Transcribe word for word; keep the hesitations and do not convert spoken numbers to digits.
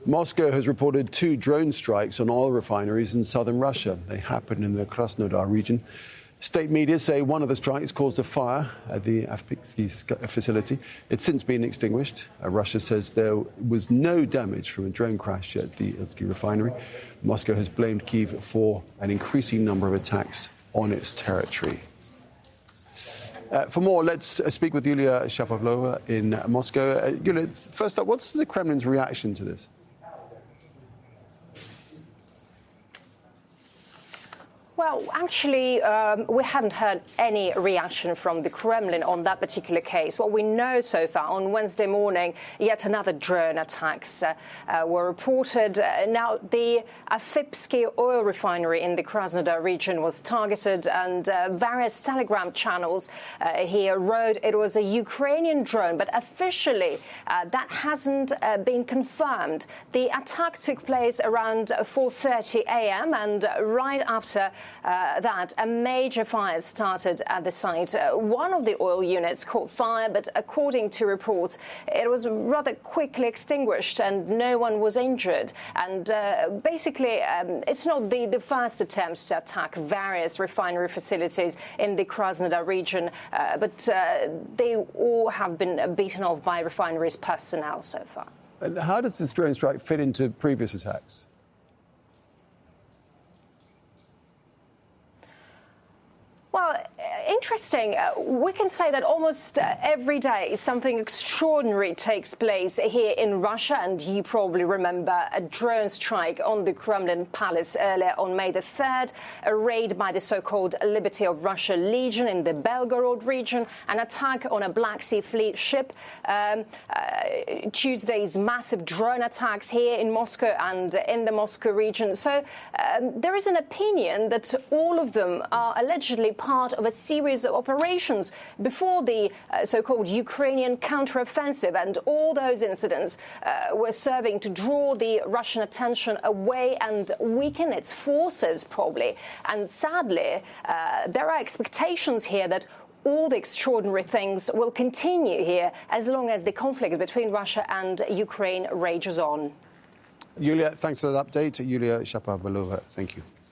Moscow has reported two drone strikes on oil refineries in southern Russia. They happened in the Krasnodar region. State media say one of the strikes caused a fire at the Avpixsky facility. It's since been extinguished. Uh, Russia says there was no damage from a drone crash at the Ilsky refinery. Moscow has blamed Kyiv for an increasing number of attacks on its territory. Uh, for more, let's uh, speak with Yulia Shapovalova in uh, Moscow. Uh, Yulia, first up, what's the Kremlin's reaction to this? Well, actually, um, we haven't heard any reaction from the Kremlin on that particular case. What we know so far, on Wednesday morning, yet another drone attacks uh, uh, were reported. Uh, now, the Avpixsky oil refinery in the Krasnodar region was targeted, and uh, various Telegram channels uh, here wrote it was a Ukrainian drone, but officially uh, that hasn't uh, been confirmed. The attack took place around four thirty a m and uh, right after Uh, that a major fire started at the site. Uh, one of the oil units caught fire, but according to reports, it was rather quickly extinguished and no one was injured. And uh, basically, um, it's not the, the first attempt to attack various refinery facilities in the Krasnodar region, uh, but uh, they all have been beaten off by refineries personnel so far. And how does this drone strike fit into previous attacks? Well, interesting. Uh, we can say that almost uh, every day something extraordinary takes place here in Russia, and you probably remember a drone strike on the Kremlin Palace earlier on May the third, a raid by the so-called Liberty of Russia Legion in the Belgorod region, an attack on a Black Sea Fleet ship, um, uh, Tuesday's massive drone attacks here in Moscow and in the Moscow region. So um, there is an opinion that all of them are allegedly part of a series of operations before the uh, so-called Ukrainian counteroffensive, and all those incidents uh, were serving to draw the Russian attention away and weaken its forces, probably. And sadly, uh, there are expectations here that all the extraordinary things will continue here as long as the conflict between Russia and Ukraine rages on. Yulia, thanks for that update. Yulia Shapovalova, thank you.